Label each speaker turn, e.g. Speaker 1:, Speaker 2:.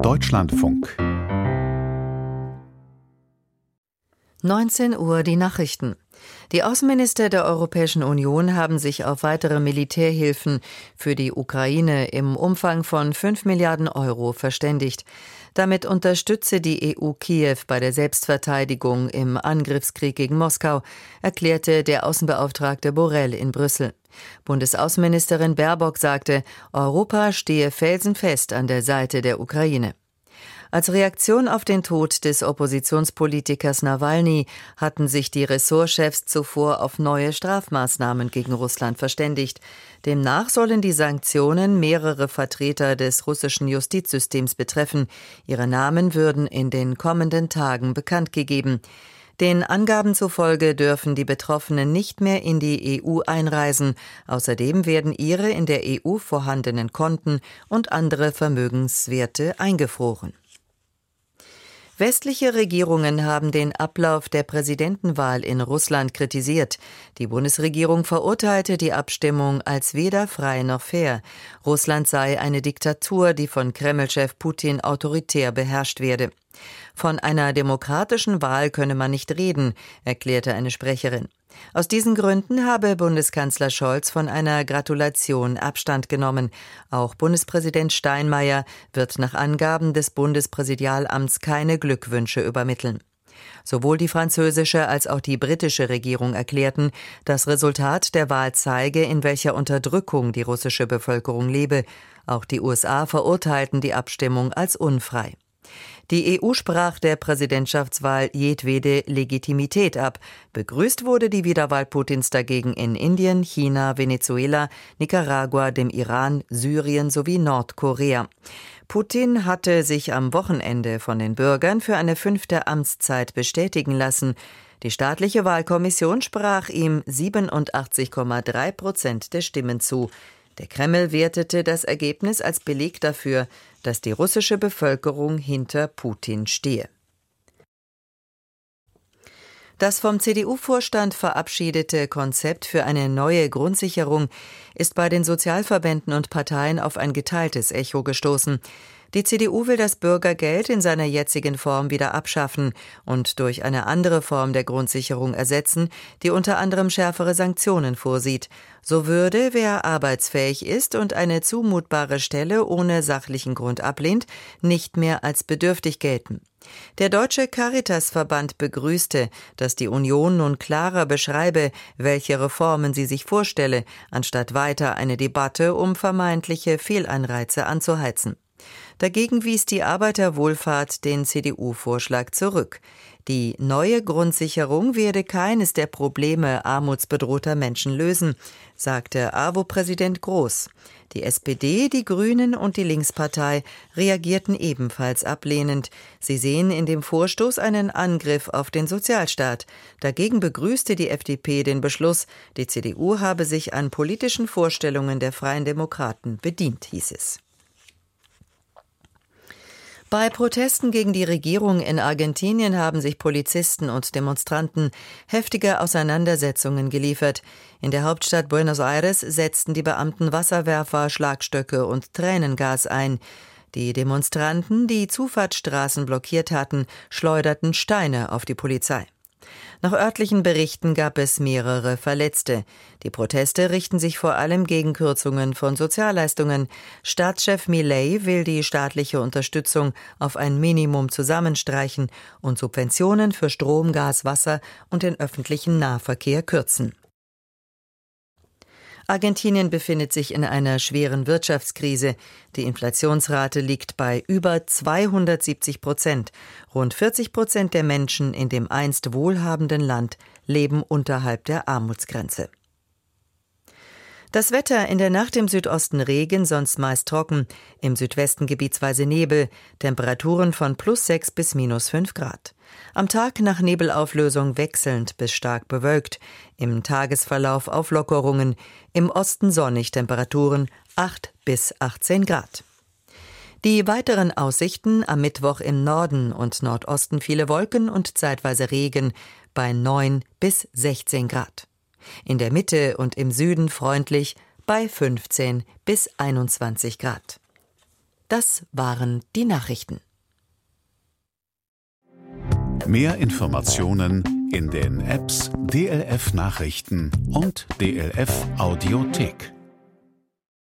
Speaker 1: Deutschlandfunk.
Speaker 2: 19 Uhr die Nachrichten. Die Außenminister der Europäischen Union haben sich auf weitere Militärhilfen für die Ukraine im Umfang von 5 Milliarden Euro verständigt. Damit unterstütze die EU Kiew bei der Selbstverteidigung im Angriffskrieg gegen Moskau, erklärte der Außenbeauftragte Borrell in Brüssel. Bundesaußenministerin Baerbock sagte, Europa stehe felsenfest an der Seite der Ukraine. Als Reaktion auf den Tod des Oppositionspolitikers Nawalny hatten sich die Ressortchefs zuvor auf neue Strafmaßnahmen gegen Russland verständigt. Demnach sollen die Sanktionen mehrere Vertreter des russischen Justizsystems betreffen. Ihre Namen würden in den kommenden Tagen bekannt gegeben. Den Angaben zufolge dürfen die Betroffenen nicht mehr in die EU einreisen. Außerdem werden ihre in der EU vorhandenen Konten und andere Vermögenswerte eingefroren. Westliche Regierungen haben den Ablauf der Präsidentenwahl in Russland kritisiert. Die Bundesregierung verurteilte die Abstimmung als weder frei noch fair. Russland sei eine Diktatur, die von Kreml-Chef Putin autoritär beherrscht werde. Von einer demokratischen Wahl könne man nicht reden, erklärte eine Sprecherin. Aus diesen Gründen habe Bundeskanzler Scholz von einer Gratulation Abstand genommen. Auch Bundespräsident Steinmeier wird nach Angaben des Bundespräsidialamts keine Glückwünsche übermitteln. Sowohl die französische als auch die britische Regierung erklärten, das Resultat der Wahl zeige, in welcher Unterdrückung die russische Bevölkerung lebe. Auch die USA verurteilten die Abstimmung als unfrei. Die EU sprach der Präsidentschaftswahl jedwede Legitimität ab. Begrüßt wurde die Wiederwahl Putins dagegen in Indien, China, Venezuela, Nicaragua, dem Iran, Syrien sowie Nordkorea. Putin hatte sich am Wochenende von den Bürgern für eine 5. Amtszeit bestätigen lassen. Die staatliche Wahlkommission sprach ihm 87,3% der Stimmen zu. Der Kreml wertete das Ergebnis als Beleg dafür, dass die russische Bevölkerung hinter Putin stehe. Das vom CDU-Vorstand verabschiedete Konzept für eine neue Grundsicherung ist bei den Sozialverbänden und Parteien auf ein geteiltes Echo gestoßen. Die CDU will das Bürgergeld in seiner jetzigen Form wieder abschaffen und durch eine andere Form der Grundsicherung ersetzen, die unter anderem schärfere Sanktionen vorsieht. So würde, wer arbeitsfähig ist und eine zumutbare Stelle ohne sachlichen Grund ablehnt, nicht mehr als bedürftig gelten. Der Deutsche Caritasverband begrüßte, dass die Union nun klarer beschreibe, welche Reformen sie sich vorstelle, anstatt weiter eine Debatte um vermeintliche Fehlanreize anzuheizen. Dagegen wies die Arbeiterwohlfahrt den CDU-Vorschlag zurück. Die neue Grundsicherung werde keines der Probleme armutsbedrohter Menschen lösen, sagte AWO-Präsident Groß. Die SPD, die Grünen und die Linkspartei reagierten ebenfalls ablehnend. Sie sehen in dem Vorstoß einen Angriff auf den Sozialstaat. Dagegen begrüßte die FDP den Beschluss, die CDU habe sich an politischen Vorstellungen der Freien Demokraten bedient, hieß es. Bei Protesten gegen die Regierung in Argentinien haben sich Polizisten und Demonstranten heftige Auseinandersetzungen geliefert. In der Hauptstadt Buenos Aires setzten die Beamten Wasserwerfer, Schlagstöcke und Tränengas ein. Die Demonstranten, die Zufahrtsstraßen blockiert hatten, schleuderten Steine auf die Polizei. Nach örtlichen Berichten gab es mehrere Verletzte. Die Proteste richten sich vor allem gegen Kürzungen von Sozialleistungen. Staatschef Milei will die staatliche Unterstützung auf ein Minimum zusammenstreichen und Subventionen für Strom, Gas, Wasser und den öffentlichen Nahverkehr kürzen. Argentinien befindet sich in einer schweren Wirtschaftskrise. Die Inflationsrate liegt bei über 270%. Rund 40% der Menschen in dem einst wohlhabenden Land leben unterhalb der Armutsgrenze. Das Wetter: in der Nacht im Südosten Regen, sonst meist trocken, im Südwesten gebietsweise Nebel, Temperaturen von +6 bis -5 Grad. Am Tag nach Nebelauflösung wechselnd bis stark bewölkt, im Tagesverlauf Auflockerungen, im Osten sonnig, Temperaturen 8 bis 18 Grad. Die weiteren Aussichten: am Mittwoch im Norden und Nordosten viele Wolken und zeitweise Regen bei 9 bis 16 Grad. In der Mitte und im Süden freundlich bei 15 bis 21 Grad. Das waren die Nachrichten.
Speaker 1: Mehr Informationen in den Apps DLF Nachrichten und DLF Audiothek.